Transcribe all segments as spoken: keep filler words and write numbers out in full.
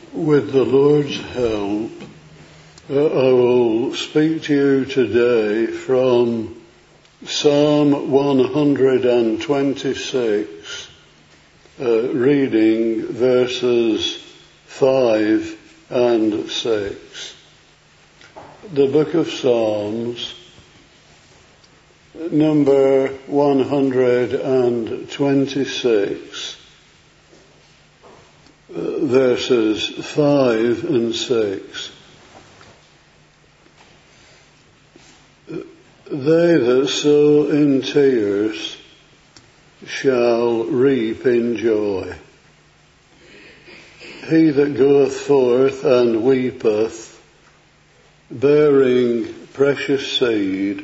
With the Lord's help, uh, I will speak to you today from Psalm one hundred twenty-six, uh, reading verses five and six. The book of Psalms, number one hundred twenty-six, verses five and six. They that sow in tears shall reap in joy. He that goeth forth and weepeth, bearing precious seed,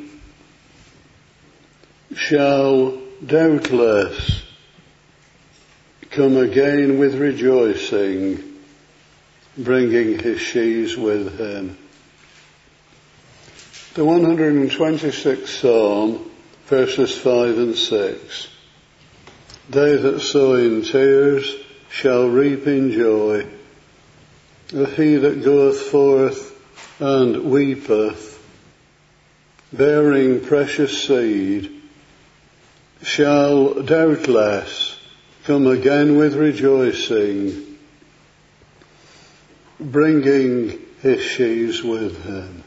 shall doubtless come again with rejoicing, bringing his sheaves with him. The one hundred twenty-sixth Psalm, verses five and six. They that sow in tears shall reap in joy. He that goeth forth and weepeth, bearing precious seed, shall doubtless come again with rejoicing, bringing his sheaves with him.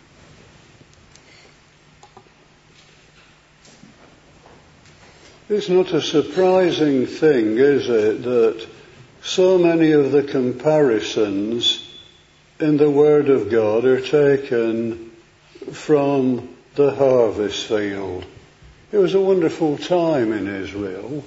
It's not a surprising thing, is it, that so many of the comparisons in the Word of God are taken from the harvest field. It was a wonderful time in Israel.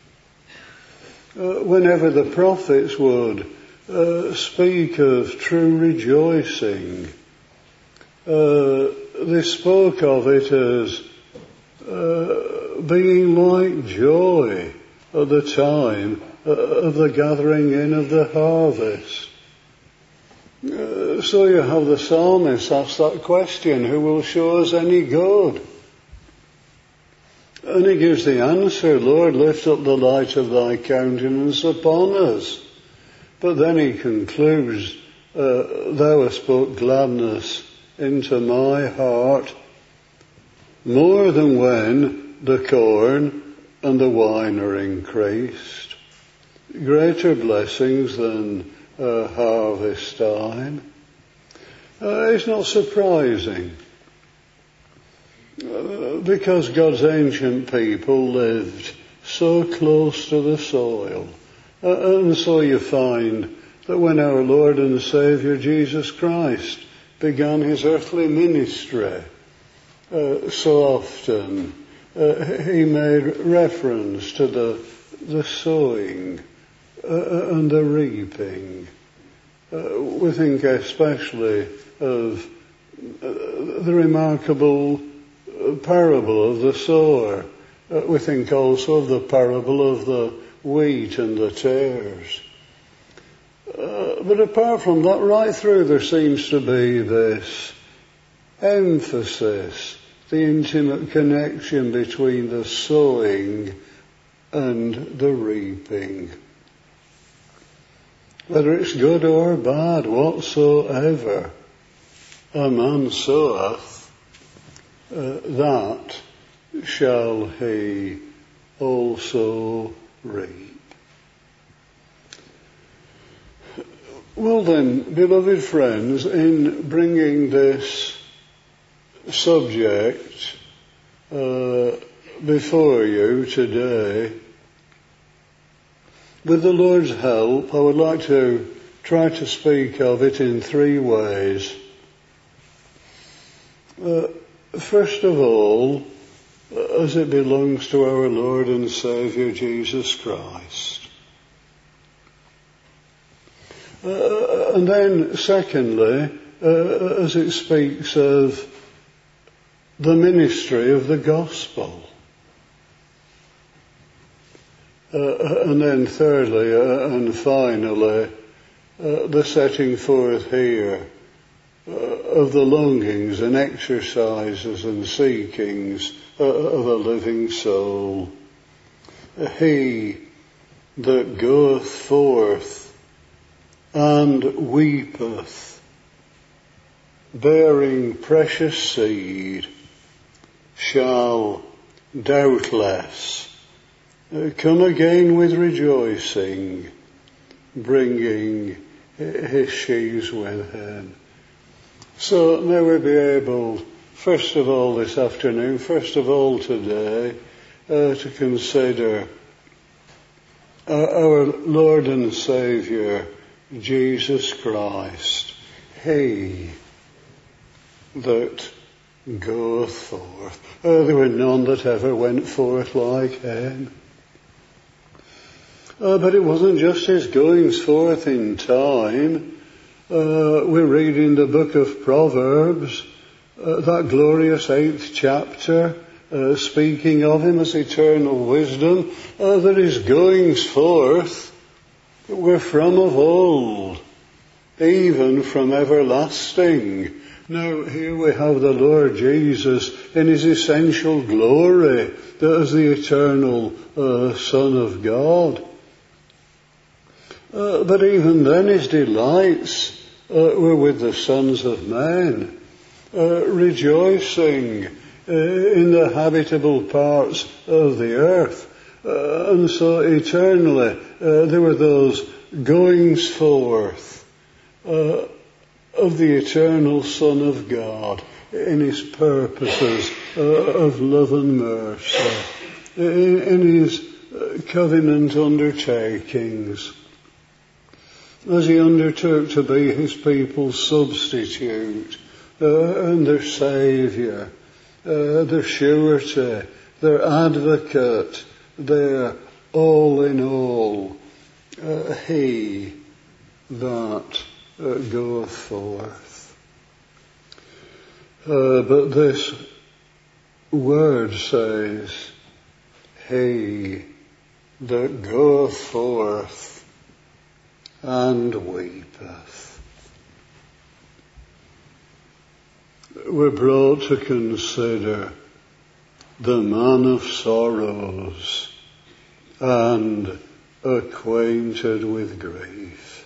Uh, whenever the prophets would uh, speak of true rejoicing, uh, they spoke of it as uh, being like joy at the time uh, of the gathering in of the harvest. Uh, so you have the psalmist ask that question, who will show us any good? And he gives the answer, Lord, lift up the light of thy countenance upon us. But then he concludes, uh, thou hast put gladness into my heart more than when the corn and the wine are increased. Greater blessings than uh, harvest time. Uh, it's not surprising. Uh, because God's ancient people lived so close to the soil. Uh, and so you find that when our Lord and Saviour Jesus Christ began his earthly ministry, uh, so often uh, he made reference to the, the sowing uh, and the reaping. Uh, we think especially of uh, the remarkable parable of the sower. Uh, we think also of the parable of the wheat and the tares. Uh, but apart from that, right through there seems to be this emphasis, the intimate connection between the sowing and the reaping. Whether it's good or bad, whatsoever a man soweth, Uh, that shall he also reap. Well then, beloved friends, in bringing this subject uh, before you today, with the Lord's help, I would like to try to speak of it in three ways. Uh, First of all, as it belongs to our Lord and Saviour Jesus Christ. Uh, and then secondly, uh, as it speaks of the ministry of the gospel. Uh, and then thirdly uh, and finally, uh, the setting forth here Uh, of the longings and exercises and seekings uh, of a living soul. He that goeth forth and weepeth, bearing precious seed, shall doubtless come again with rejoicing, bringing his sheaves with him. So may we be able, first of all this afternoon, first of all today, uh, to consider uh, our Lord and Saviour, Jesus Christ, He that goeth forth. Uh, there were none that ever went forth like him. Uh, but it wasn't just his goings forth in time. Uh, we read in the book of Proverbs, uh, that glorious eighth chapter, uh, speaking of him as eternal wisdom, uh, that his goings forth were from of old, even from everlasting. Now here we have the Lord Jesus in his essential glory as the eternal uh, Son of God. Uh, but even then his delights uh, were with the sons of men, uh, rejoicing uh, in the habitable parts of the earth. Uh, and so eternally uh, there were those goings forth uh, of the eternal Son of God in his purposes uh, of love and mercy, in, in his uh, covenant undertakings, as he undertook to be his people's substitute uh, and their saviour, uh, their surety, their advocate, their all in all, uh, he that uh, goeth forth. Uh, but this word says, he that goeth forth and weepeth. We're brought to consider the man of sorrows and acquainted with grief.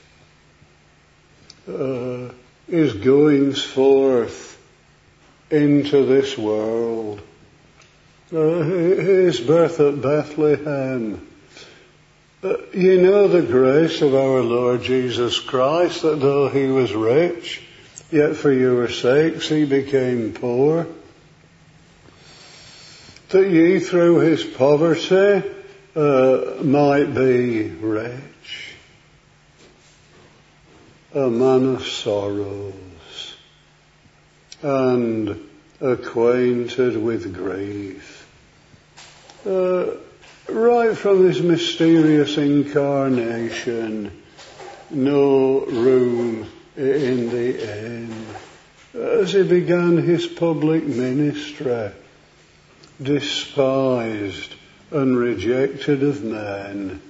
Uh, his goings forth into this world, uh, his birth at Bethlehem. Uh, you know the grace of our Lord Jesus Christ, that though he was rich, yet for your sakes he became poor, that ye through his poverty uh, might be rich. A man of sorrows and acquainted with grief. Uh, right from his mysterious incarnation, no room in the inn. As he began his public ministry, despised and rejected of men,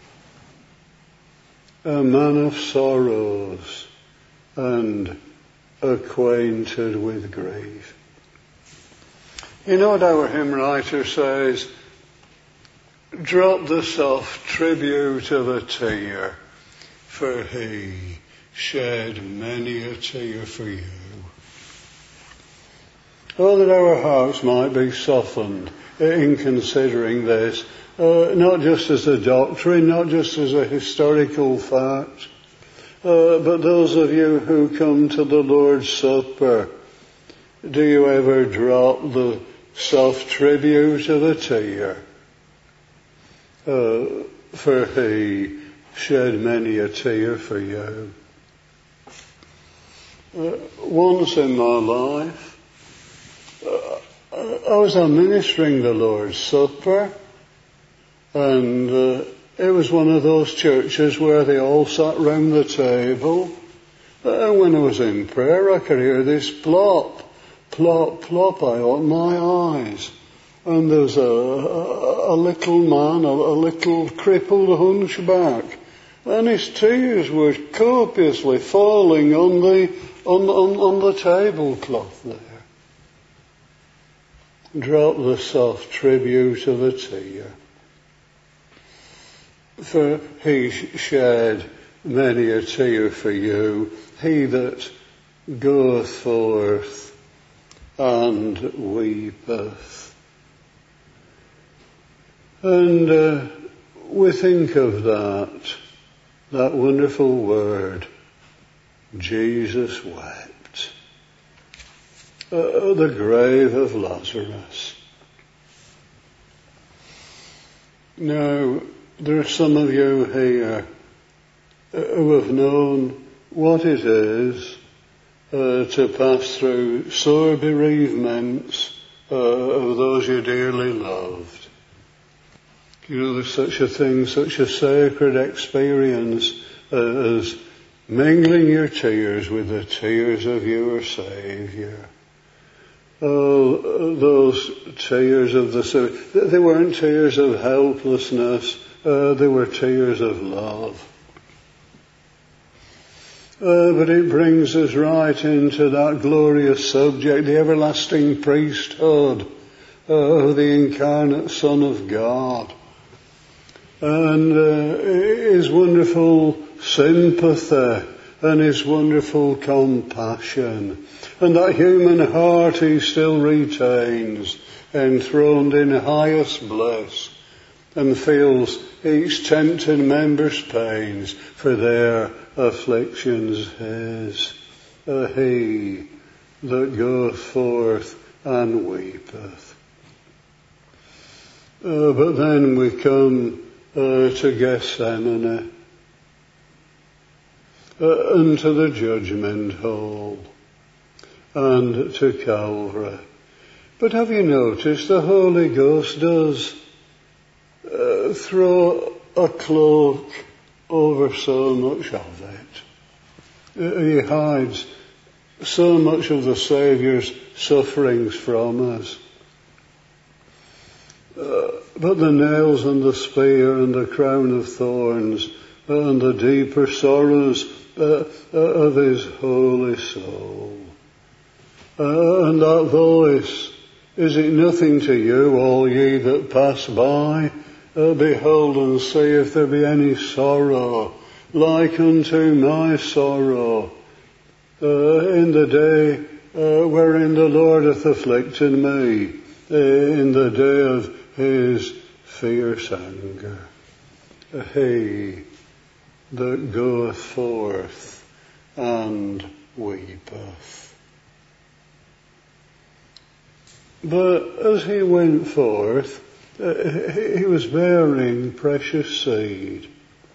a man of sorrows and acquainted with grief. You know what our hymn writer says? Drop the soft tribute of a tear, for he shed many a tear for you. Oh, that our hearts might be softened in considering this, uh, not just as a doctrine, not just as a historical fact, uh, but those of you who come to the Lord's Supper, do you ever drop the soft tribute of a tear? Uh, for he shed many a tear for you. Uh, once in my life, uh, I was administering the Lord's Supper, and uh, it was one of those churches where they all sat round the table, and when I was in prayer I could hear this plop, plop, plop. I opened my eyes, and there was a, a, a little man, a, a little crippled hunchback, and his tears were copiously falling on the on, on, on the tablecloth there. Drop the soft tribute of a tear, for he shed many a tear for you, he that goeth forth and weepeth. And uh, we think of that, that wonderful word, Jesus wept, uh, the grave of Lazarus. Now, there are some of you here who have known what it is uh, to pass through sore bereavements uh, of those you dearly loved. You know, there's such a thing, such a sacred experience uh, as mingling your tears with the tears of your Saviour. Oh, those tears of the, they weren't tears of helplessness, uh, they were tears of love. Uh, but it brings us right into that glorious subject, the everlasting priesthood uh, of the incarnate Son of God. And uh, his wonderful sympathy and his wonderful compassion. And that human heart he still retains, enthroned in highest bliss, and feels each tempted member's pains, for their afflictions his. Uh, he that goeth forth and weepeth. Uh, but then we come uh, to Gethsemane, uh, and to the judgment hall, and to Calvary. But have you noticed the Holy Ghost does uh, throw a cloak over so much of it. Uh, he hides so much of the Saviour's sufferings from us. Uh, but the nails and the spear and the crown of thorns and the deeper sorrows uh, uh, of his holy soul. Uh, and that voice, is it nothing to you, all ye that pass by? Uh, behold and see if there be any sorrow like unto my sorrow uh, in the day uh, wherein the Lord hath afflicted me, uh, in the day of his fierce anger. Uh, he that goeth forth and weepeth. But as he went forth, uh, he was bearing precious seed.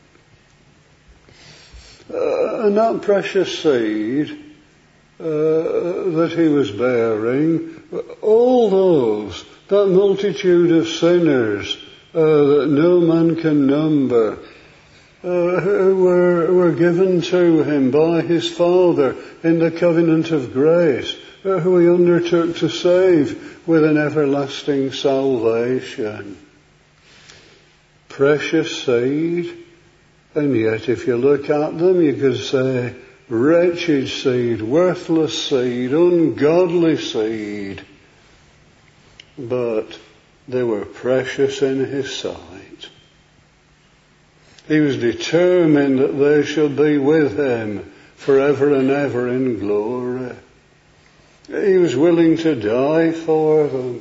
Uh, and that precious seed uh, that he was bearing, all those, that multitude of sinners uh, that no man can number, uh, who were, were given to him by his Father in the covenant of grace, uh, who he undertook to save with an everlasting salvation. Precious seed, and yet if you look at them you could say wretched seed, worthless seed, ungodly seed. But they were precious in his sight. He was determined that they should be with him forever and ever in glory. He was willing to die for them.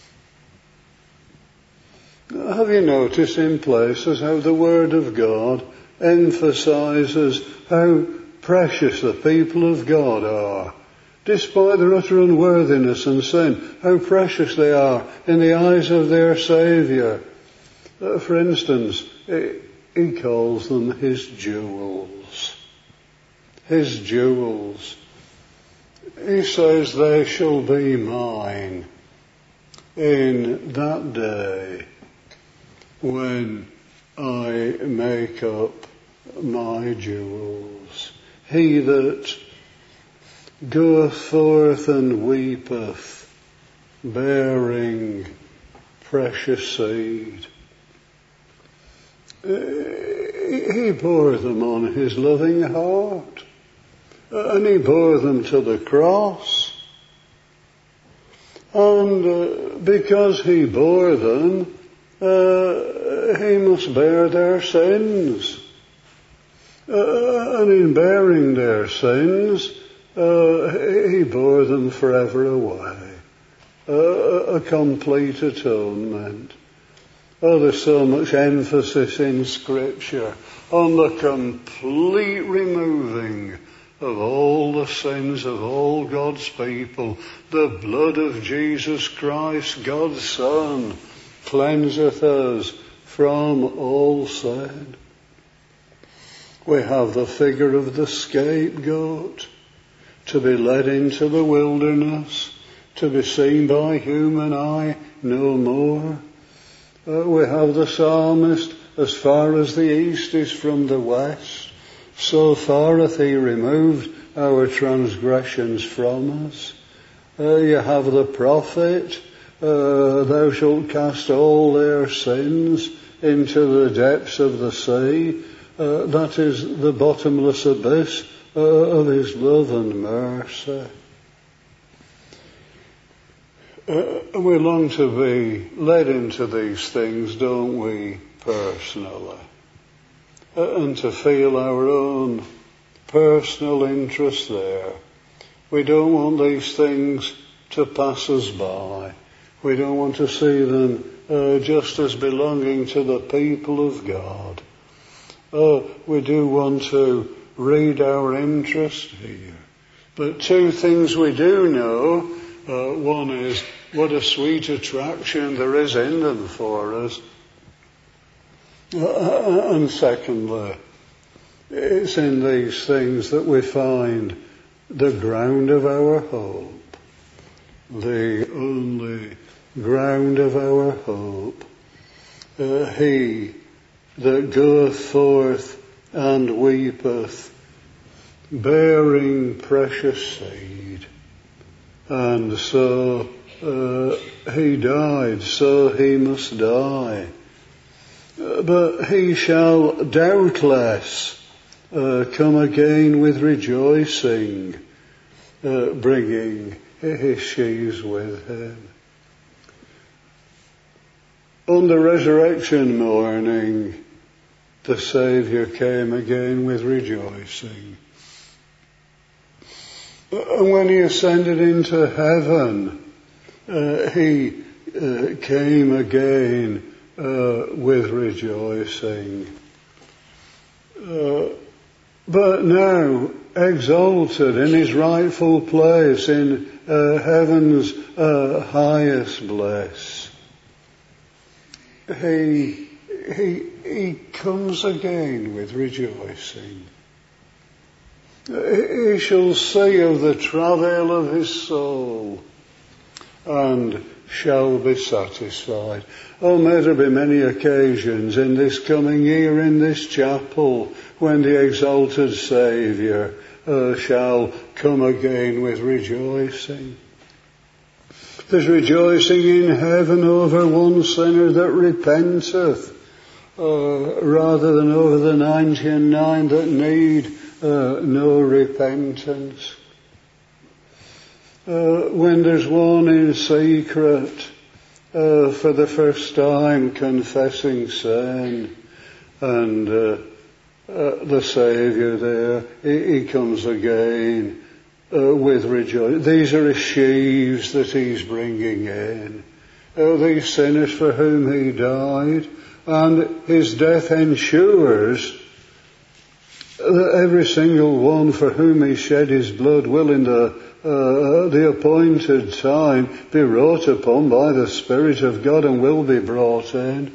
Have you noticed in places how the Word of God emphasizes how precious the people of God are? Despite their utter unworthiness and sin, how precious they are in the eyes of their Saviour. Uh, for instance, he calls them his jewels. His jewels. He says, they shall be mine in that day when I make up my jewels. He that goeth forth and weepeth, bearing precious seed. He bore them on his loving heart. And he bore them to the cross. And uh, because he bore them, uh, he must bear their sins. Uh, and in bearing their sins, uh, he bore them forever away. Uh, a complete atonement. Oh, there's so much emphasis in Scripture on the complete removing of all the sins of all God's people. The blood of Jesus Christ, God's Son, cleanseth us from all sin. We have the figure of the scapegoat, to be led into the wilderness, to be seen by human eye no more. Uh, we have the psalmist, as far as the east is from the west, so far hath he removed our transgressions from us. Uh, you have the prophet, uh, thou shalt cast all their sins into the depths of the sea. Uh, that is the bottomless abyss uh, of his love and mercy. Uh, we long to be led into these things, don't we, personally? Uh, and to feel our own personal interest there. We don't want these things to pass us by. We don't want to see them uh, just as belonging to the people of God. Oh, we do want to read our interest here. But two things we do know. Uh, one is what a sweet attraction there is in them for us. Uh, and secondly, it's in these things that we find the ground of our hope. The only ground of our hope. Uh, he that goeth forth and weepeth, bearing precious seed. And so uh, he died, so he must die. Uh, but he shall doubtless uh, come again with rejoicing, uh, bringing his sheaves with him. On the resurrection morning, the Saviour came again with rejoicing. And when he ascended into heaven, uh, he uh, came again uh, with rejoicing. Uh, but now, exalted in his rightful place in uh, heaven's uh, highest bliss, he, he, he comes again with rejoicing. He shall see of the travail of his soul and shall be satisfied. Oh, may there be many occasions in this coming year in this chapel when the exalted Saviour uh, shall come again with rejoicing. There's rejoicing in heaven over one sinner that repenteth, uh, rather than over the ninety-nine that need Uh, no repentance. Uh, when there's one in secret, uh, for the first time confessing sin, and uh, uh, the Saviour there, he, he comes again uh, with rejoicing. These are his sheaves that he's bringing in. Uh, these sinners for whom he died, and his death ensures that every single one for whom he shed his blood will in the, uh, the appointed time be wrought upon by the Spirit of God and will be brought in.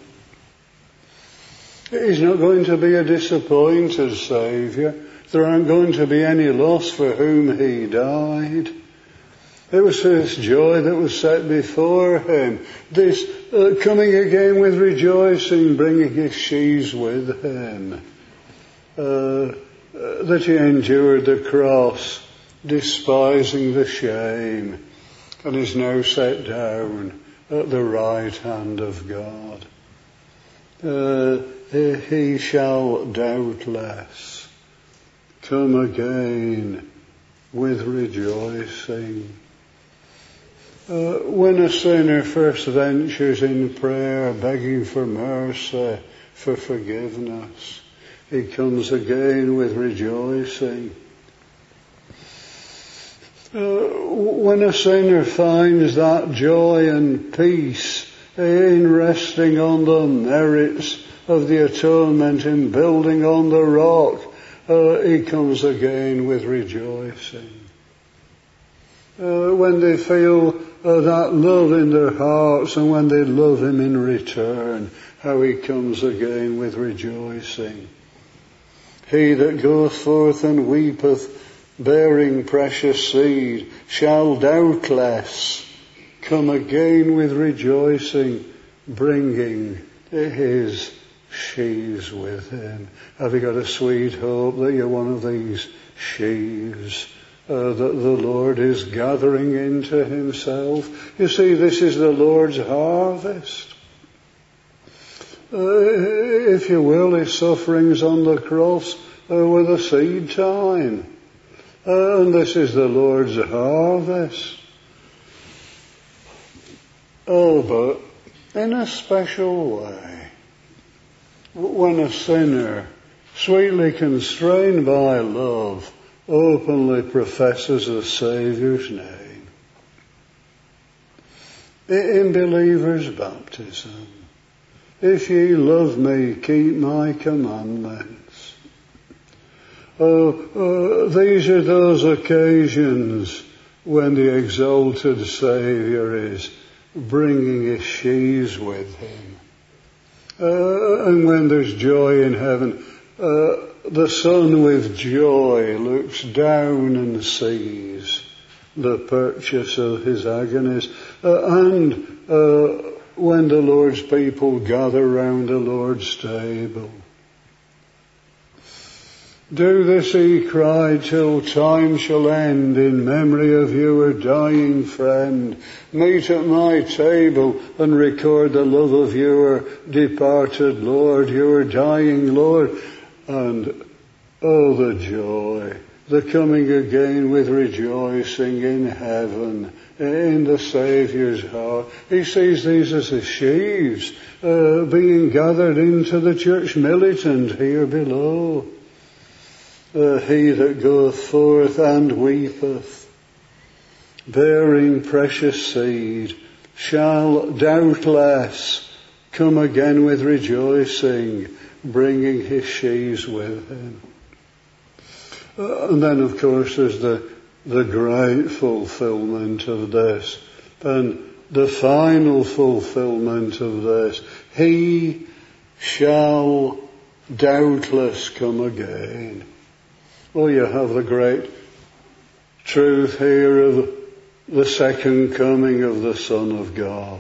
He's not going to be a disappointed Saviour. There aren't going to be any loss for whom he died. It was this joy that was set before him. This uh, coming again with rejoicing, bringing his sheaves with him. Uh, that he endured the cross, despising the shame, and is now set down at the right hand of God. Uh, he, he shall doubtless come again with rejoicing. Uh, when a sinner first ventures in prayer, begging for mercy, for forgiveness, He comes again with rejoicing. Uh, when a sinner finds that joy and peace in resting on the merits of the atonement, in building on the rock, uh, he comes again with rejoicing. Uh, when they feel uh, that love in their hearts, and when they love him in return, how he comes again with rejoicing. He that goeth forth and weepeth, bearing precious seed, shall doubtless come again with rejoicing, bringing his sheaves with him. Have you got a sweet hope that you're one of these sheaves uh, that the Lord is gathering into himself? You see, this is the Lord's harvest. Uh, if you will, his sufferings on the cross uh, were the seed time. Uh, and this is the Lord's harvest. Oh, but in a special way, when a sinner, sweetly constrained by love, openly professes the Saviour's name, in believer's baptism, if ye love me, keep my commandments. Oh, uh, these are those occasions when the exalted Saviour is bringing his sheaves with him. Uh, and when there's joy in heaven, uh, the Son with joy looks down and sees the purchase of his agonies. Uh, and uh, when the Lord's people gather round the Lord's table, do this, he cried, till time shall end, in memory of your dying friend. Meet at my table and record the love of your departed Lord, your dying Lord. And oh, the joy, the coming again with rejoicing in heaven, in the Saviour's heart. He sees these as the sheaves uh, being gathered into the church militant here below. Uh, he that goeth forth and weepeth, bearing precious seed, shall doubtless come again with rejoicing, bringing his sheaves with him. Uh, and then, of course, there's the, the great fulfillment of this, and the final fulfillment of this. He shall doubtless come again. Well, you have the great truth here of the second coming of the Son of God.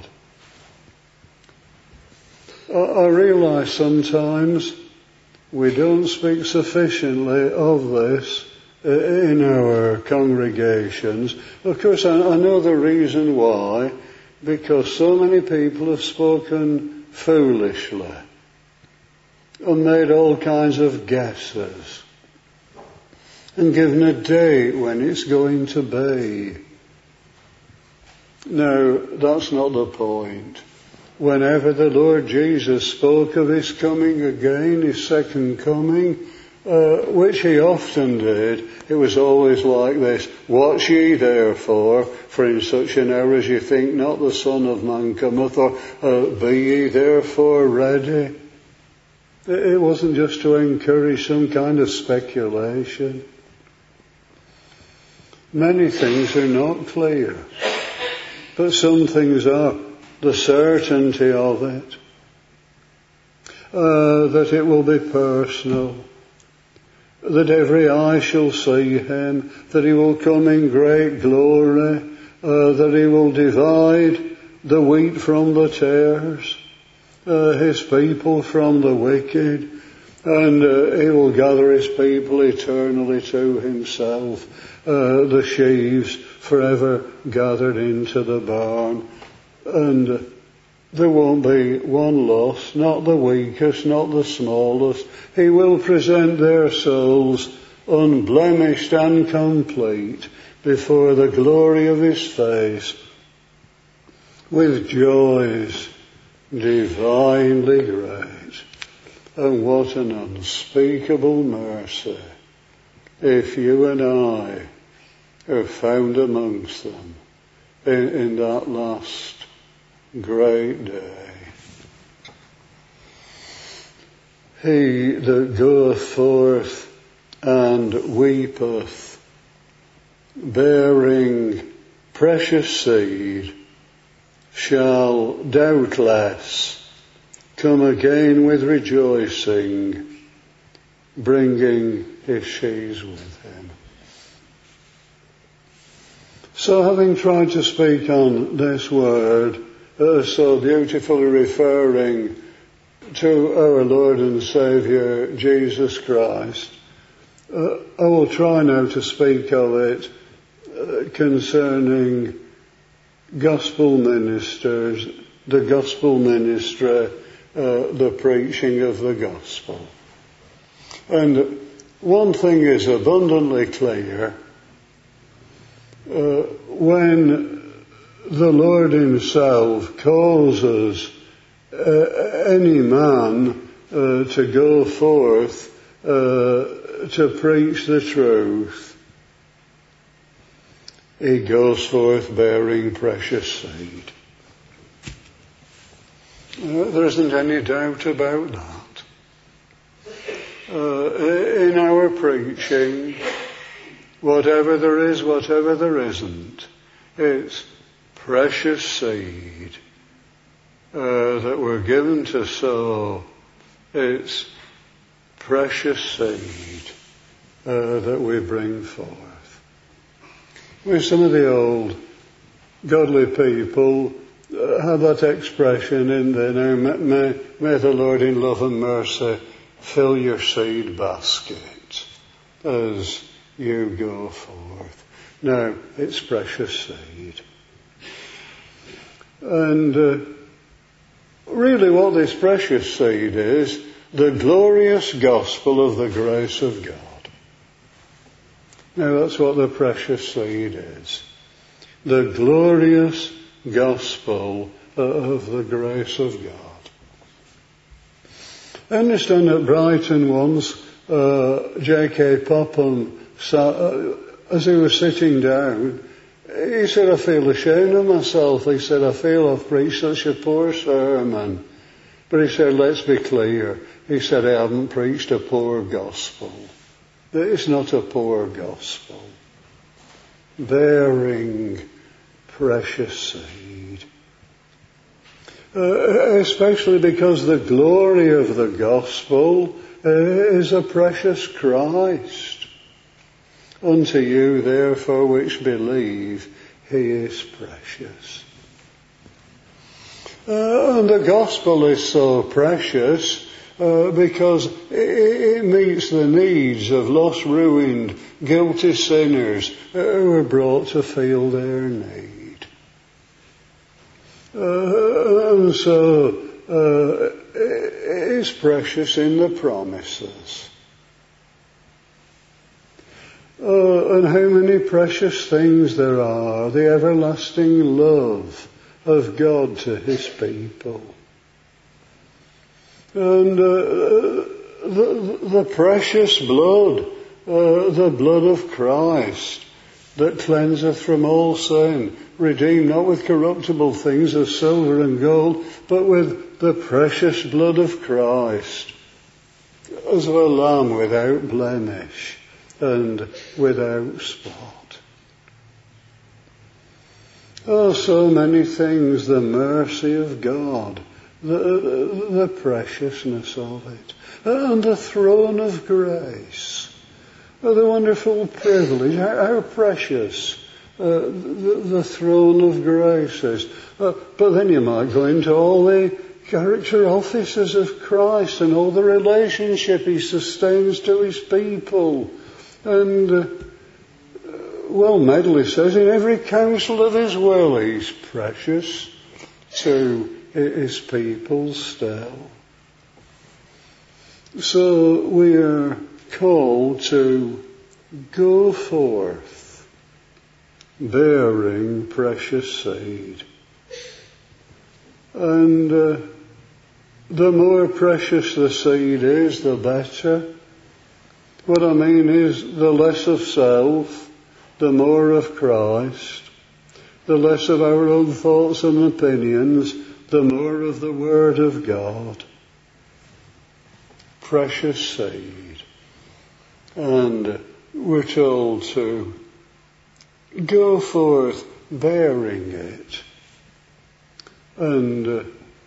I realise sometimes we don't speak sufficiently of this in our congregations. Of course, I know the reason why, because so many people have spoken foolishly and made all kinds of guesses and given a date when it's going to be. No, that's not the point. Whenever the Lord Jesus spoke of his coming again, his second coming, uh, which he often did, it was always like this: watch ye therefore, for in such an hour as ye think not the Son of Man cometh, or uh, be ye therefore ready. It wasn't just to encourage some kind of speculation. Many things are not clear, but some things are. The certainty of it, uh, that it will be personal, that every eye shall see him, that he will come in great glory, uh, that he will divide the wheat from the tares, uh, his people from the wicked, and uh, he will gather his people eternally to himself, uh, the sheaves forever gathered into the barn. And uh, there won't be one loss, not the weakest, not the smallest. He will present their souls unblemished and complete before the glory of his face with joys divinely great. And what an unspeakable mercy if you and I are found amongst them in, in that last great day. He that goeth forth and weepeth, bearing precious seed, shall doubtless come again with rejoicing, bringing his sheaves with him. So having tried to speak on this word, uh, so beautifully referring to our Lord and Saviour Jesus Christ, uh, I will try now to speak of it uh, concerning gospel ministers, the gospel ministry, uh, the preaching of the gospel. And one thing is abundantly clear, uh, when the Lord himself calls us, uh, any man, uh, to go forth, uh, to preach the truth, he goes forth bearing precious seed. Uh, there isn't any doubt about that. Uh, in our preaching, whatever there is, whatever there isn't, it's precious seed uh, that we're given to sow. It's precious seed uh, that we bring forth. With some of the old godly people uh, have that expression in there, now, may, may the Lord in love and mercy fill your seed basket as you go forth. Now, it's precious seed. And uh, really what this precious seed is, the glorious gospel of the grace of God. Now that's what the precious seed is. The glorious gospel of the grace of God. I understand at Brighton once, uh, J K Popham, uh, as he was sitting down, he said, I feel ashamed of myself. He said, I feel I've preached such a poor sermon. But he said, let's be clear. He said, I haven't preached a poor gospel. It's not a poor gospel. Bearing precious seed. Uh, especially because the glory of the gospel uh, is a precious Christ. Unto you, therefore, which believe, he is precious. Uh, and the gospel is so precious uh, because it, it meets the needs of lost, ruined, guilty sinners who are brought to feel their need. Uh, and so uh, it is precious in the promises. Uh, and how many precious things there are, the everlasting love of God to his people. And uh, the, the precious blood, uh, the blood of Christ, that cleanseth from all sin, redeemed not with corruptible things as silver and gold, but with the precious blood of Christ, as of a lamb without blemish and without spot. Oh, so many things, the mercy of God, the, the preciousness of it, and the throne of grace, oh, the wonderful privilege, how, how precious uh, the, the throne of grace is. Uh, but then you might go into all the character offices of Christ and all the relationship he sustains to his people. And uh, well, Medley says, in every counsel of his will, he's precious to his people still. So we are called to go forth bearing precious seed. And uh, the more precious the seed is, the better. What I mean is the less of self, the more of Christ, the less of our own thoughts and opinions, the more of the Word of God. Precious seed. And we're told to go forth bearing it. And uh,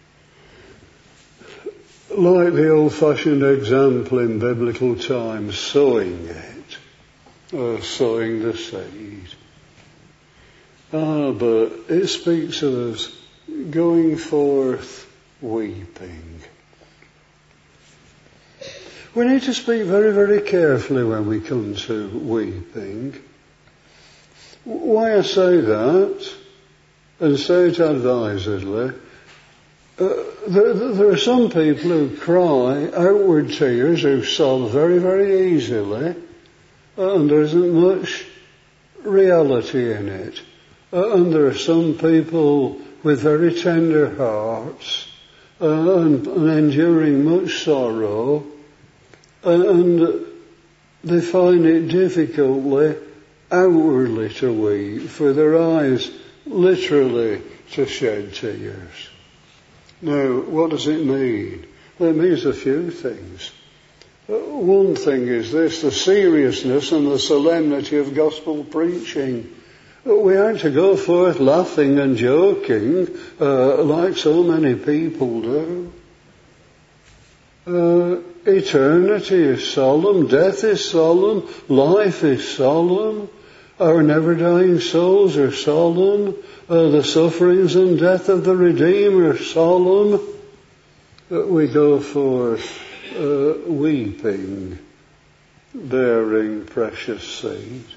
like the old-fashioned example in biblical times, sowing it, or sowing the seed. Ah, but it speaks of us going forth weeping. We need to speak very, very carefully when we come to weeping. Why I say that, and say it advisedly, uh, there, there are some people who cry outward tears, who sob very, very easily, and there isn't much reality in it. Uh, and there are some people with very tender hearts, uh, and, and enduring much sorrow, and they find it difficultly outwardly to weep, for their eyes literally to shed tears. Now, what does it mean? Well, it means a few things. One thing is this, the seriousness and the solemnity of gospel preaching. We aren't to go forth laughing and joking uh, like so many people do. Uh, eternity is solemn, death is solemn, life is solemn, our never-dying souls are solemn, uh, the sufferings and death of the Redeemer are solemn. Uh, we go forth uh, weeping, bearing precious seed.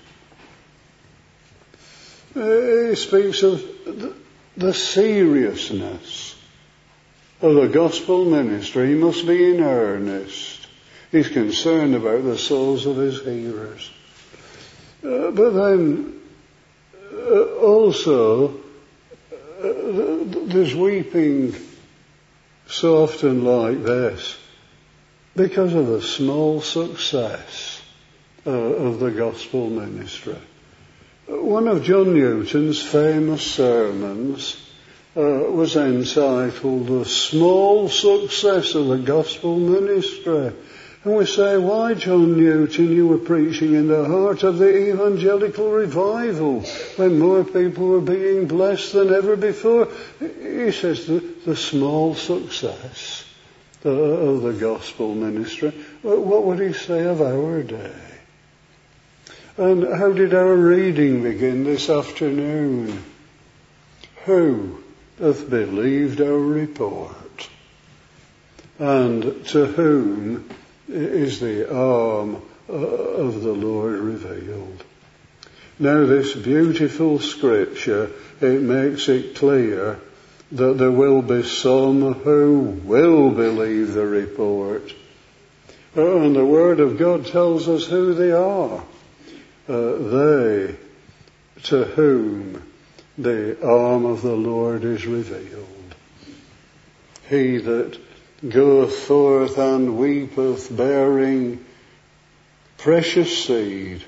Uh, he speaks of the, the seriousness of the gospel ministry. He must be in earnest. He's concerned about the souls of his hearers. Uh, but then uh, also uh, there's weeping so often like this because of the small success uh, of the gospel ministry. One of John Newton's famous sermons uh, was entitled The Small Success of the Gospel Ministry. And we say, why, John Newton, you were preaching in the heart of the evangelical revival when more people were being blessed than ever before? He says the, the small success uh, of the gospel ministry. What would he say of our day? And how did our reading begin this afternoon? Who hath believed our report? And to whom is the arm of the Lord revealed? Now this beautiful scripture, it makes it clear that there will be some who will believe the report. And the Word of God tells us who they are. Uh, they to whom the arm of the Lord is revealed. He that goeth forth and weepeth, bearing precious seed,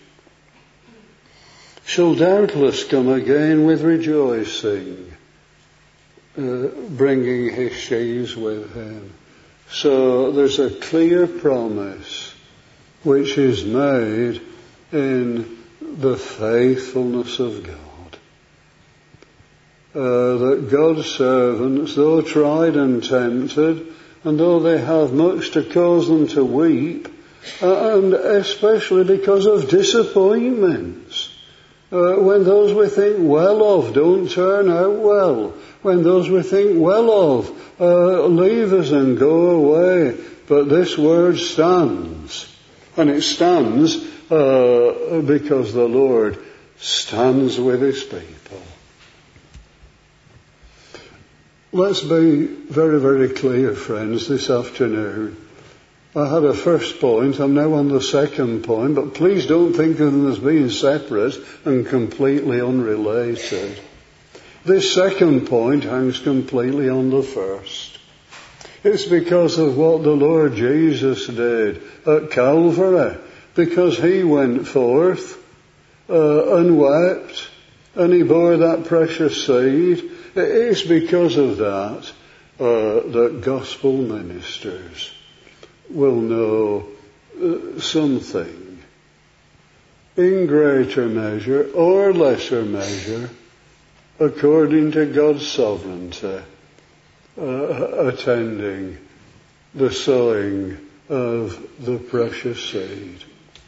shall doubtless come again with rejoicing, uh, bringing his sheaves with him. So there's a clear promise which is made in the faithfulness of God. Uh, that God's servants, though tried and tempted, and though they have much to cause them to weep, uh, and especially because of disappointments, uh, when those we think well of don't turn out well, when those we think well of uh, leave us and go away, but this word stands, and it stands Uh, because the Lord stands with his people. Let's be very, very clear, friends, this afternoon. I had a first point, I'm now on the second point, but please don't think of them as being separate and completely unrelated. This second point hangs completely on the first. It's because of what the Lord Jesus did at Calvary, because he went forth uh, and wept, and he bore that precious seed. It's because of that uh, that gospel ministers will know uh, something in greater measure or lesser measure, according to God's sovereignty, uh, attending the sowing of the precious seed.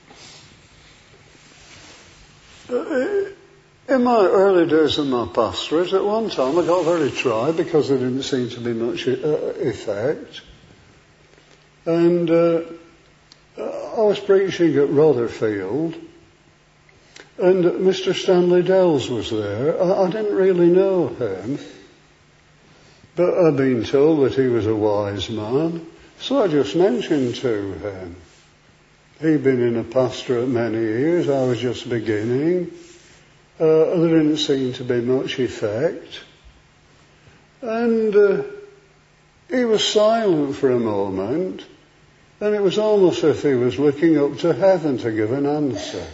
Uh, in my early days of my pastorate, at one time I got very tried because there didn't seem to be much uh, effect. And uh, I was preaching at Rotherfield, and Mister Stanley Dells was there. I, I didn't really know him, but I'd been told that he was a wise man, so I just mentioned to him. He'd been in a pastorate many years, I was just beginning. Uh, there didn't seem to be much effect. And uh, he was silent for a moment, and it was almost as if he was looking up to heaven to give an answer.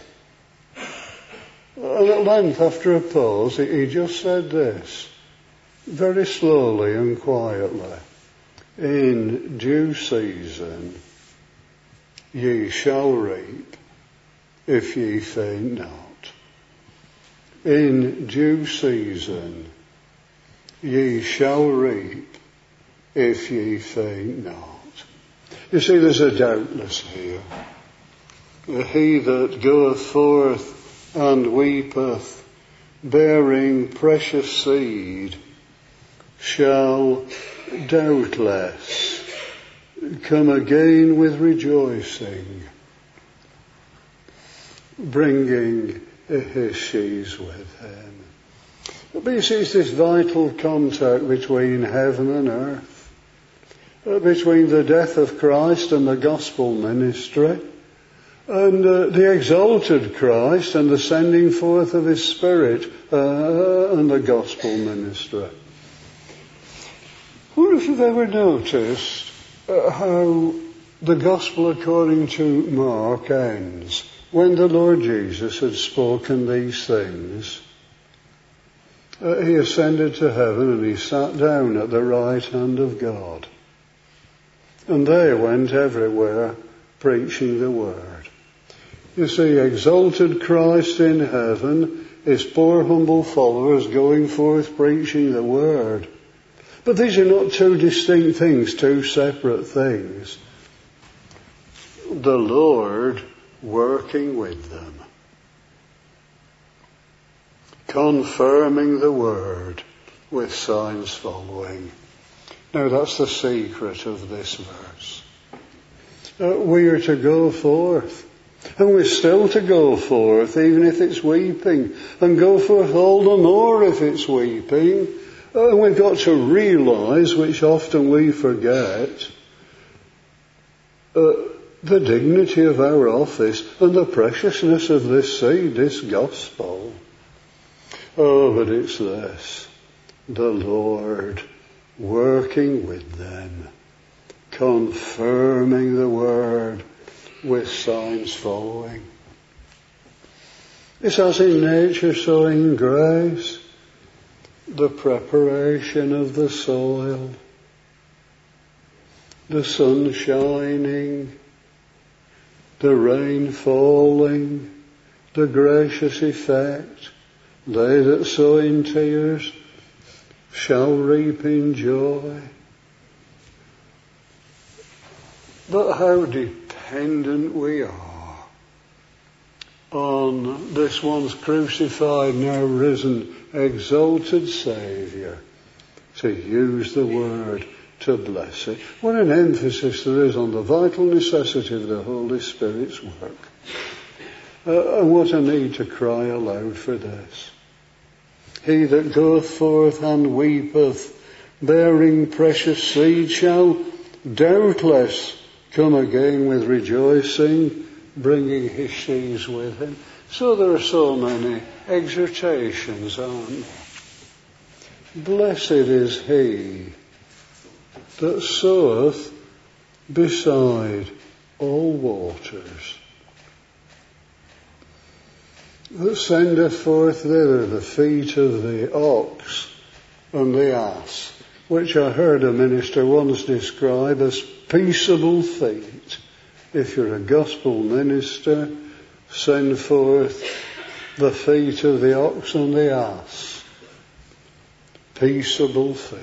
And at length, after a pause, he just said this, very slowly and quietly, "In due season ye shall reap, if ye faint not." In due season ye shall reap, if ye faint not. You see, there's a doubtless here. He that goeth forth and weepeth, bearing precious seed, shall doubtless come again with rejoicing, bringing his sheaves with him. But you see, it's this vital contact between heaven and earth, between the death of Christ and the gospel ministry, and uh, the exalted Christ and the sending forth of his Spirit uh, and the gospel ministry. I wonder if you've ever noticed uh, how the gospel according to Mark ends. When the Lord Jesus had spoken these things, uh, he ascended to heaven and he sat down at the right hand of God. And they went everywhere preaching the word. You see, exalted Christ in heaven, his poor humble followers going forth preaching the word. But these are not two distinct things, two separate things. The Lord working with them, confirming the word with signs following. Now that's the secret of this verse. Uh, we are to go forth, and we're still to go forth even if it's weeping, and go forth all the more if it's weeping. Uh, and we've got to realise, which often we forget, uh, the dignity of our office and the preciousness of this seed, this gospel. Oh, but it's this, the Lord working with them, confirming the word with signs following. It's as in nature, so in grace, the preparation of the soil, the sun shining, the rain falling, the gracious effect. They that sow in tears shall reap in joy. But how dependent we are on this once crucified, now risen, exalted Saviour to use the word to bless it. What an emphasis there is on the vital necessity of the Holy Spirit's work. Uh, and what a need to cry aloud for this. He that goeth forth and weepeth, bearing precious seed, shall doubtless come again with rejoicing, bringing his sheaves with him. So there are so many exhortations, aren't there? Blessed is he that soweth beside all waters, that sendeth forth thither the feet of the ox and the ass, which I heard a minister once describe as peaceable feet. If you're a gospel minister, send forth the feet of the ox and the ass. Peaceable feet.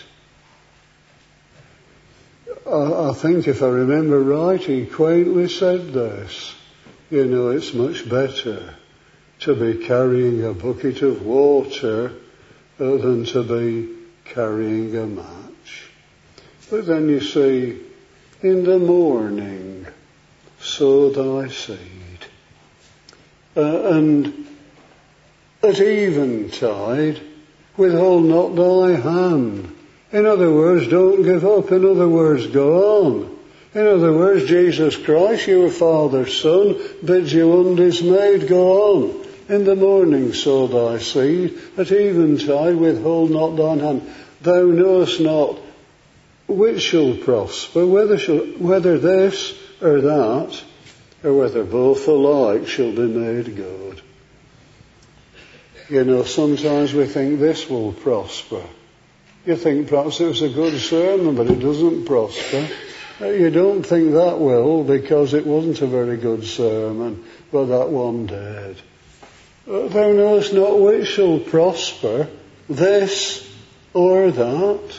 I, I think if I remember right, he quaintly said this. You know, it's much better to be carrying a bucket of water uh, than to be carrying a match. But then you see, in the morning, sow thy seed. Uh, and at eventide, withhold not thy hand. In other words, don't give up. In other words, go on. In other words, Jesus Christ, your Father's Son, bids you undismayed, go on. In the morning sow thy seed, at eventide withhold not thine hand. Thou knowest not which shall prosper, whether shall, whether this or that, or whether both alike shall be made good. You know, sometimes we think this will prosper. You think perhaps it was a good sermon, but it doesn't prosper. You don't think that will because it wasn't a very good sermon, but that one did. Thou knowest not which shall prosper, this or that.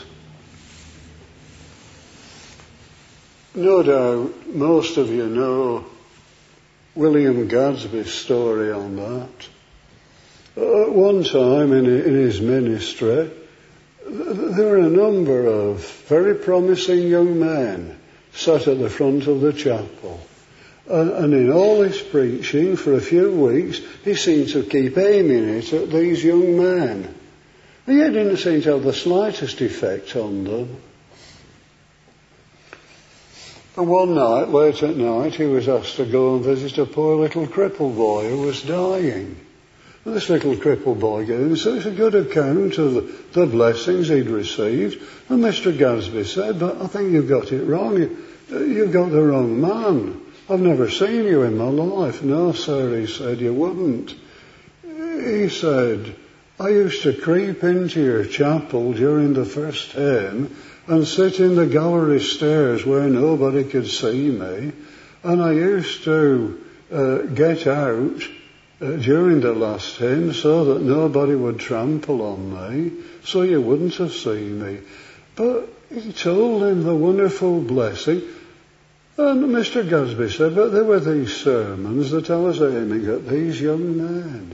No doubt most of you know William Gadsby's story on that. At one time in, in his ministry, there were a number of very promising young men sat at the front of the chapel. And, and in all his preaching for a few weeks, he seemed to keep aiming it at these young men. And yet didn't seem to have the slightest effect on them. And one night, late at night, he was asked to go and visit a poor little cripple boy who was dying. And this little cripple boy gave him such a good account of the, the blessings he'd received. And Mister Gadsby said, but I think you've got it wrong. You, you've got the wrong man. I've never seen you in my life. No, sir, he said, you wouldn't. He said, I used to creep into your chapel during the first hymn and sit in the gallery stairs where nobody could see me. And I used to uh, get out uh, during the last hymn so that nobody would trample on me, so you wouldn't have seen me. But he told him the wonderful blessing. And Mister Gadsby said, but there were these sermons that I was aiming at these young men.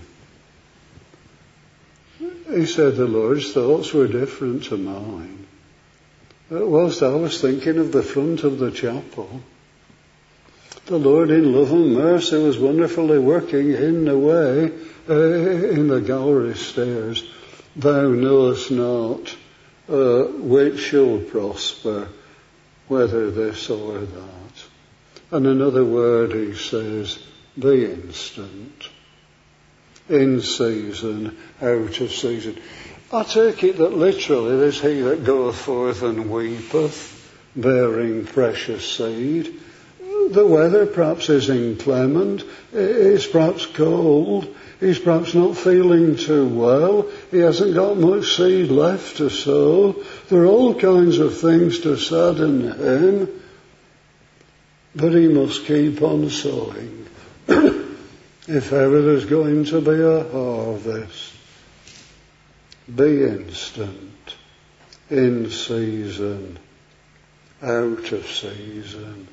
He said the Lord's thoughts were different to mine. Whilst I was thinking of the front of the chapel, the Lord in love and mercy was wonderfully working in the way, uh, in the gallery stairs. Thou knowest not uh, which shall prosper, whether this or that. And another word he says, be instant. In season, out of season. I take it that literally there's he that goeth forth and weepeth, bearing precious seed. The weather perhaps is inclement, it's perhaps cold, he's perhaps not feeling too well, he hasn't got much seed left to sow. There are all kinds of things to sadden him, but he must keep on sowing. If ever there's going to be a harvest, be instant, in season, out of season.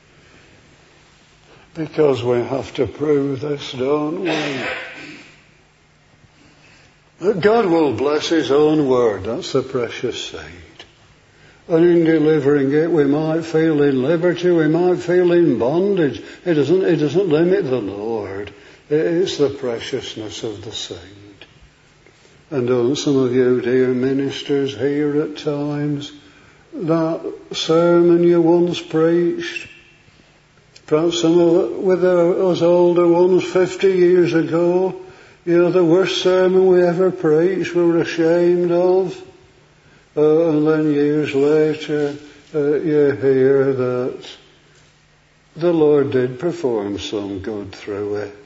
Because we have to prove this, don't we? That God will bless His own word, that's the precious seed. And in delivering it, we might feel in liberty, we might feel in bondage. It doesn't, it doesn't limit the Lord. It's the preciousness of the seed. And don't some of you, dear ministers, hear at times that sermon you once preached? Perhaps some of it with us older ones fifty years ago. You know, the worst sermon we ever preached we were ashamed of. Uh, and then years later, uh, you hear that the Lord did perform some good through it.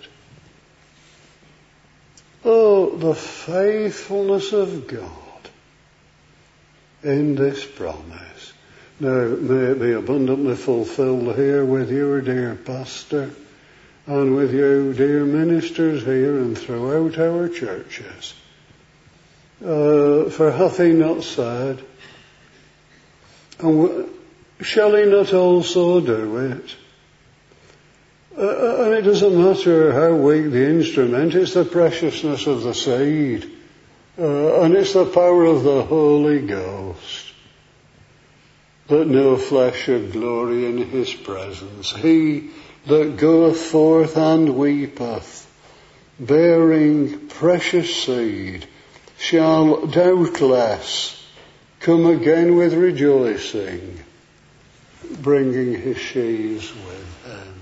Oh, the faithfulness of God in this promise. Now, may it be abundantly fulfilled here with your dear pastor and with you, dear ministers here and throughout our churches. Uh, for hath he not said, and w- shall he not also do it? Uh, and it doesn't matter how weak the instrument, it's the preciousness of the seed. Uh, and it's the power of the Holy Ghost. That no flesh should glory in his presence. He that goeth forth and weepeth, bearing precious seed, shall doubtless come again with rejoicing, bringing his sheaves with him.